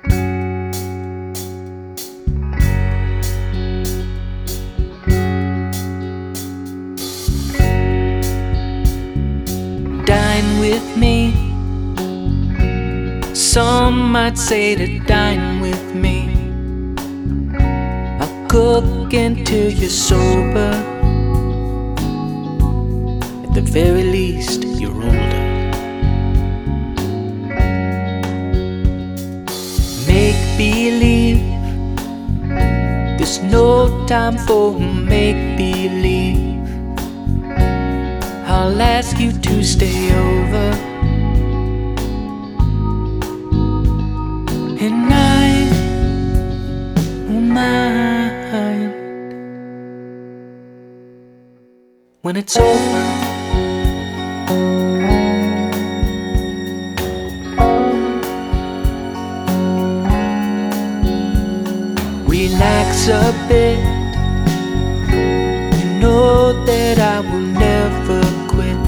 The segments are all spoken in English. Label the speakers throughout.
Speaker 1: Dine with me. Some might say to dine with me. I'll cook until you're sober. At the very least, you're older. Make believe. There's no time for make-believe. I'll ask you to stay over, and I won't mind when it's over. Relax a bit. You know that I will never quit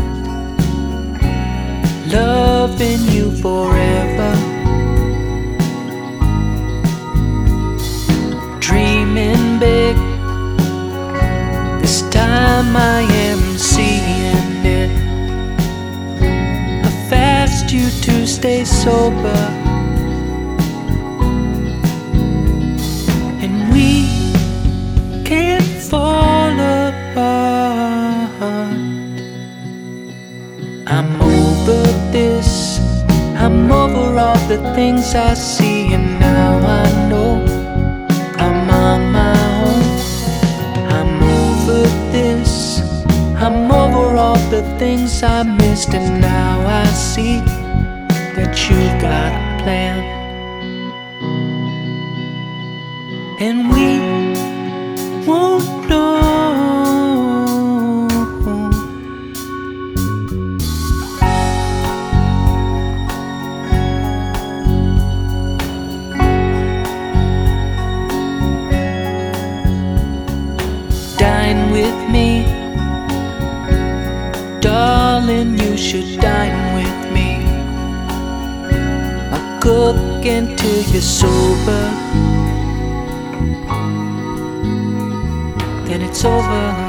Speaker 1: loving you forever. Dreaming big. This time I am seeing it. I've asked you to stay sober, and we can't fall apart. I'm over this. I'm over all the things I see, and now I know I'm on my own. I'm over this. I'm over all the things I missed, and now I see that you got a plan, and we won't know. Dine with me, darling, you should dine with me. I'll cook until you're sober, then it's over.